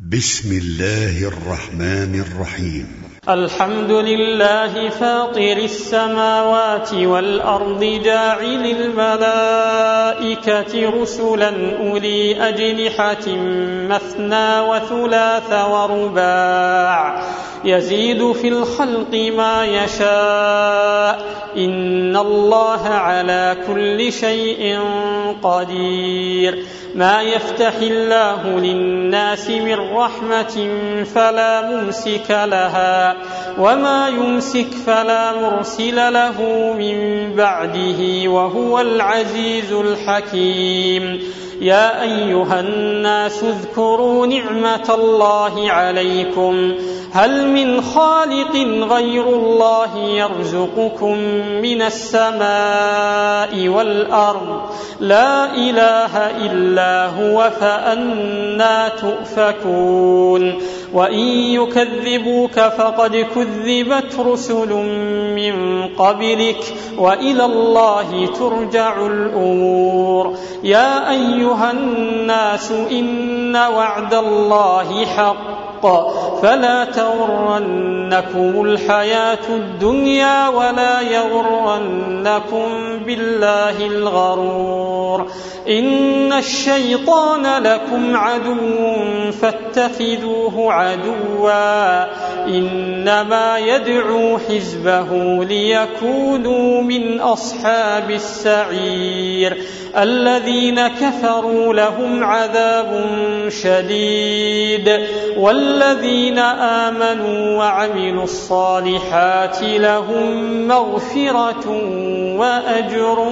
بسم الله الرحمن الرحيم. الحمد لله فاطر السماوات والأرض جاعل الملائكة رسلا أولي أجنحة مثنى وثلاث ورباع يزيد في الخلق ما يشاء إن الله على كل شيء قدير. ما يفتح الله للناس من رحمة فلا ممسك لها وما يمسك فلا مرسل له من بعده وهو العزيز الحكيم. يا أيها الناس اذكروا نعمة الله عليكم هل من خالق غير الله يرزقكم من السماء والأرض لا إله إلا هو فأنى تؤفكون. وإن يكذبوك فقد كذبت رسل من قبلك وإلى الله ترجع الأمور. يا أيها الناس إن وعد الله حق فلا تغرنكم الحياة الدنيا ولا يغرنكم بالله الغرور. إن الشيطان لكم عدو فاتخذوه عدوا إنما يدعو حزبه ليكونوا من أصحاب السعير. الذين كفروا لهم عذاب شديد والذين آمنوا وعملوا الصالحات لهم مغفرة وأجر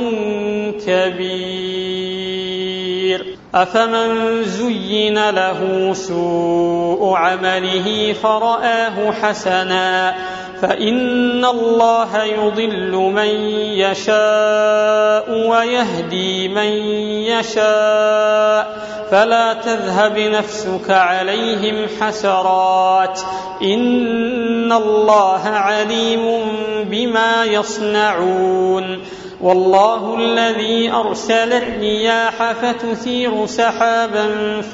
كبير. أفمن زين له سوء عمله فرآه حسنا فإن الله يضل من يشاء ويهدي من يشاء فلا تذهب نفسك عليهم حسرات إن الله عليم بما يصنعون. والله الذي أرسل الرياح فتثير سحابا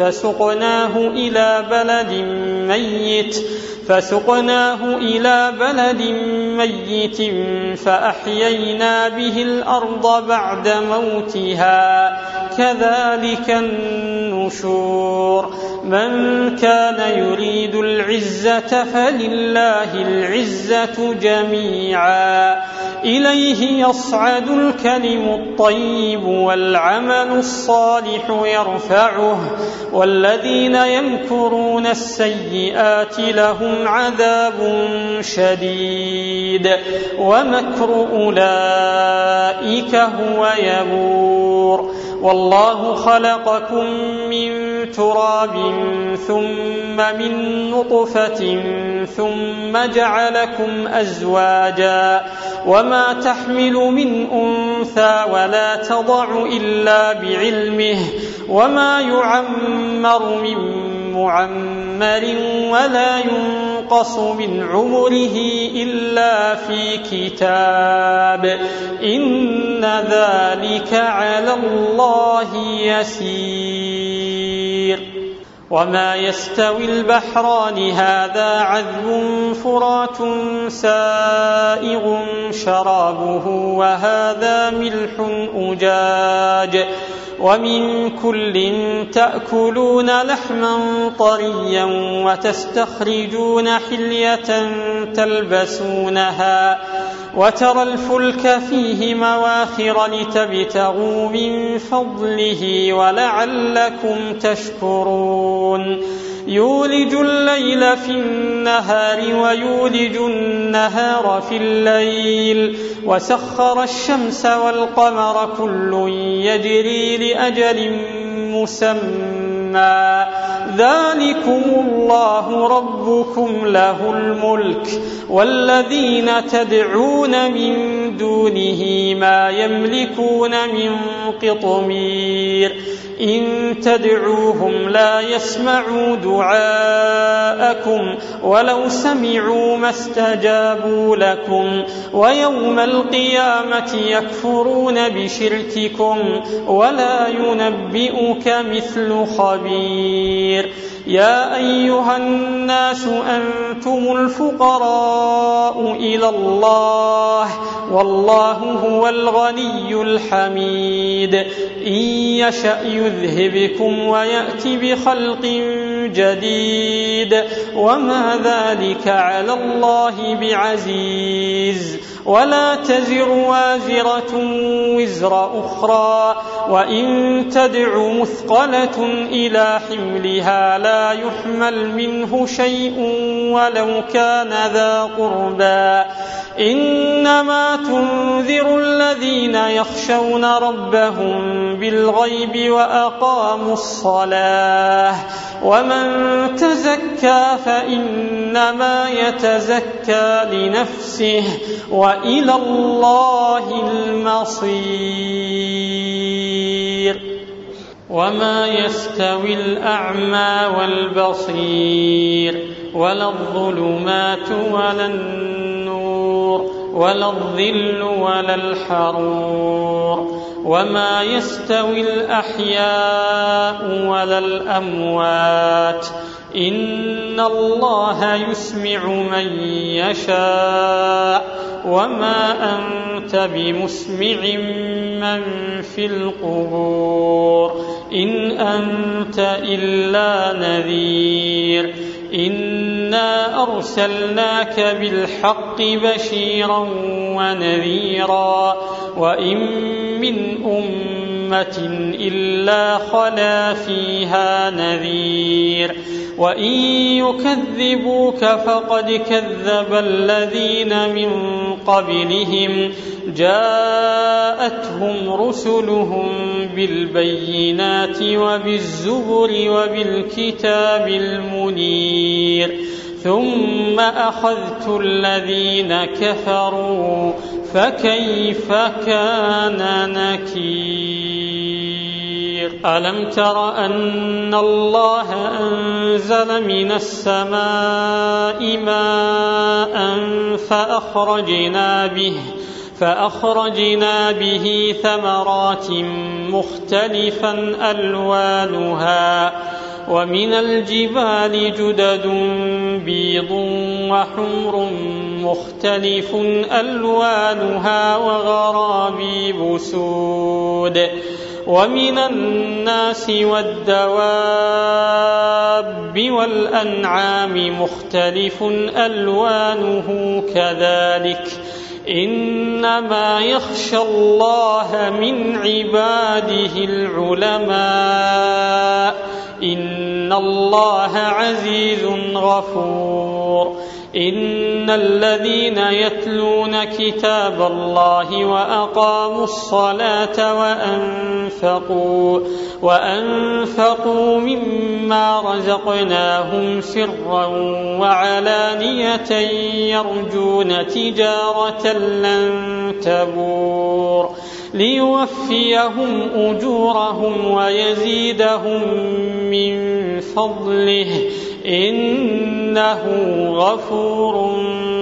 فسقناه إلى بلد ميت فأحيينا به الأرض بعد موتها كذلك النشور. من كان يريد العزة فلله العزة جميعا إليه يصعد الكلم الطيب والعمل الصالح يرفعه والذين يمكرون السيئات لهم عذاب شديد ومكر أولئك هو يبور. والله خلقكم من تراب ثم من نطفة ثم جعلكم أزواجا وما تحمل من أنثى ولا تضع إلا بعلمه وما يعمر من معمر ولا ينقص من عمره إلا في كتاب إن ذلك على الله يسير. وما يستوي البحران هذا عذب فرات سائغ شرابه وهذا ملح أجاج ومن كل تأكلون لحما طريا وتستخرجون حلية تلبسونها وترى الفلك فيه مواخر لتبتغوا من فضله ولعلكم تشكرون. يولج الليل في النهار ويولج النهار في الليل وسخر الشمس والقمر كل يجري لأجل مسمى ذلكم الله ربكم له الملك والذين تدعون من دونه ما يملكون من قطمير. إن تدعوهم لا يسمعوا دعاءكم ولو سمعوا ما استجابوا لكم ويوم القيامة يكفرون بشرككم ولا ينبئك مثل خبير. يا أيها الناس أنتم الفقراء إلى الله والله هو الغني الحميد إن يشأ يذهبكم ويأتي بخلق جديد وما ذلك على الله بعزيز ولا تزر وازرة وزر أخرى وإن تدع مثقلة إلى حملها لا يحمل منه شيء ولو كان ذا قربى إنما تنذر الذين يخشون ربهم بالغيب وأقاموا الصلاة ومن تزكى فإنما يتزكى لنفسه وإلى الله المصير وما يستوي الأعمى والبصير ولا الظلمات ولا النور ولا الظل ولا الحرور وما يستوي الأحياء ولا الأموات إن الله يسمع من يشاء وما أنت بمسمع من في القبور إن أنت إلا نذير إنا أرسلناك بالحق بشيرا ونذيرا وإن من أمة إلا خلا فيها نذير وإن يكذبوك فقد كذب الذين من قبلهم جاءتهم رسلهم بالبينات وبالزبر وبالكتاب المنير ثم أخذت الذين كفروا فكيف كان نكير ألم تر أن الله أنزل من السماء ماء فأخرجنا به ثمرات مختلفا ألوانها ومن الجبال جدد بيض وحمر مختلف ألوانها وغرابيب سود ومن الناس والدواب والأنعام مختلف ألوانه كذلك إنما يخشى الله من عباده العلماء إن الله عزيز غفور إن الذين يتلون كتاب الله وأقاموا الصلاة وأنفقوا مما رزقناهم سرا وعلانية يرجون تجارة لن تبور ليوفيهم أجورهم ويزيدهم من فضله إنه غفور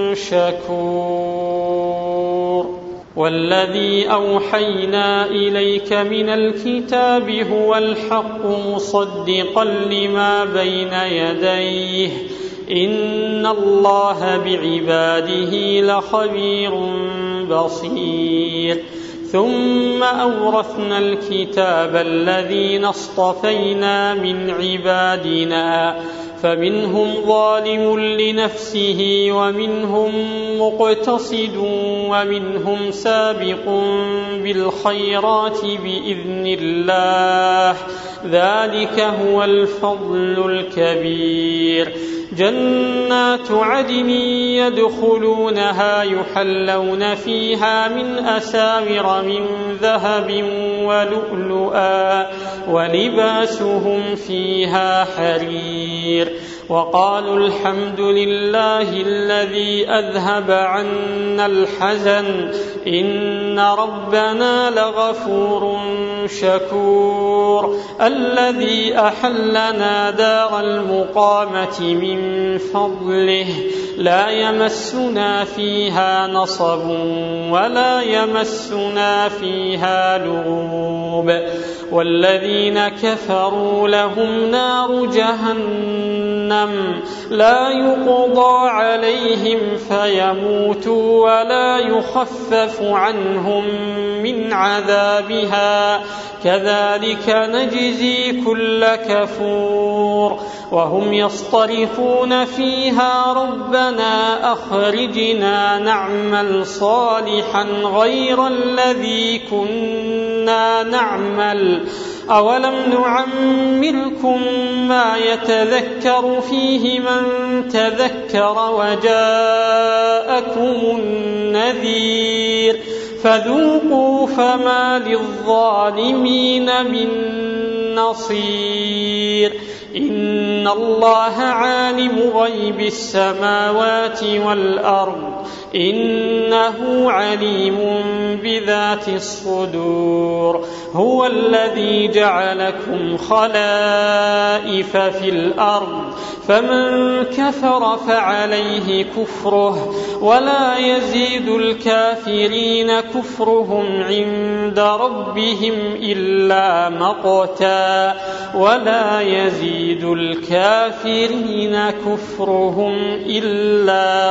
شكور والذي أوحينا إليك من الكتاب هو الحق مصدقا لما بين يديه إن الله بعباده لخبير بصير ثم أورثنا الكتاب الذين اصطفينا من عبادنا فمنهم ظالم لنفسه ومنهم مقتصد ومنهم سابق بالخيرات بإذن الله ذلك هو الفضل الكبير جنات عدن يدخلونها يحلون فيها من أساور من ذهب ولؤلؤا ولباسهم فيها حرير وقالوا الحمد لله الذي أذهب عنا الحزن إن ربنا لغفور شكور الذي أحلنا دار المقامة من فضله لا يمسنا فيها نصب ولا يمسنا فيها لغوب والذين كفروا لهم نار جهنم لا يقضى عليهم فيموتوا ولا يخفف عنهم من عذابها كذلك نجزي كل كفور وهم يصطرخون فيها ربنا أخرجنا نعمل صالحا غير الذي كنا نعمل أولم نعمركم ما يتذكر فيه من تذكر وجاءكم النذير فذوقوا فما للظالمين من نصير إن الله عالم غيب السماوات والأرض إنه عليم بذات الصدور هو الذي جعلكم خلائف في الأرض فمن كفر فعليه كفره ولا يزيد الكافرين كفرهم عند ربهم إلا مقتا ولا يزيد الكافرين كفرهم إلا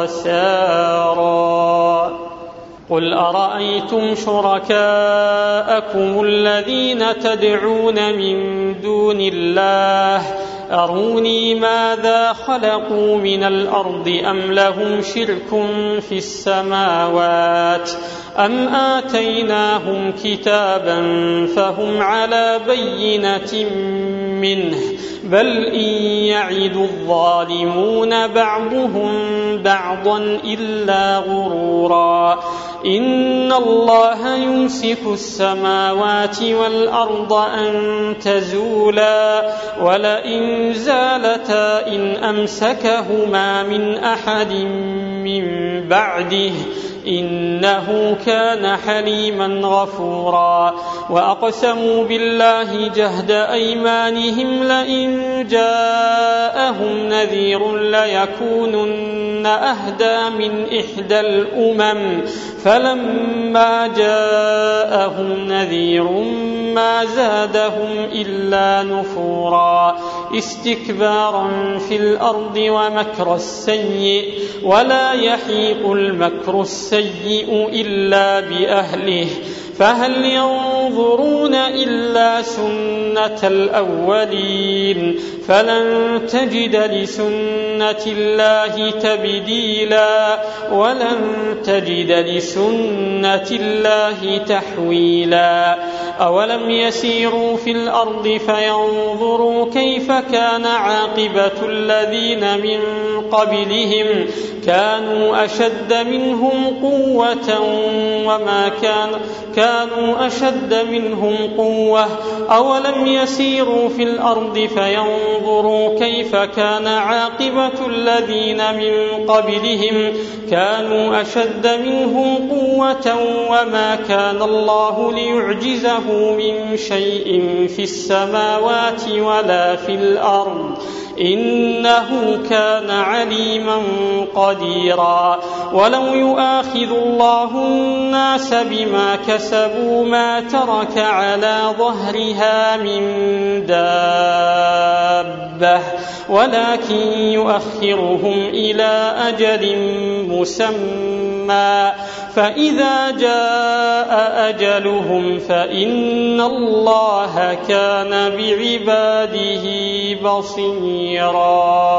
خسارا قل أرأيتم شركاءكم الذين تدعون من دون الله أروني ماذا خلقوا من الأرض أم لهم شرك في السماوات أم آتيناهم كتابا فهم على بينة منه بل إن يعد الظالمون بعضهم بعضا إلا غرورا إن الله يمسك السماوات والأرض أن تزولا ولئن زالتا إن أمسكهما من أحد من بعده إنه كان حليما غفورا وأقسموا بالله جهد أيمانهم لئن جاءهم نذير ليكونن أهدى من إحدى الأمم فلما جاءهم نذير ما زادهم إلا نفورا استكبارا في الأرض ومكر السيء ولا يحيق المكر السيء إلا بأهله فهل ينظرون إلا سنة الأولين فلن تجد لسنة الله تبديلا ولن تجد لسنة الله تحويلا أولم يسيروا في الأرض فينظروا كيف كان عاقبة الذين من قبلهم كانوا أشد منهم قوة أولم يسيروا في الأرض فينظروا كيف كان عاقبة الذين من قبلهم كانوا أشد منهم قوة وما كان الله ليعجزه من شيء في السماوات ولا في الأرض إنه كان عليما قديرا ولو يؤاخذ الله الناس بما كسبوا ما ترك على ظهرها من دابة ولكن يؤخرهم إلى أجل مسمى فإذا جاء أجلهم فإن الله كان بعباده بصيرا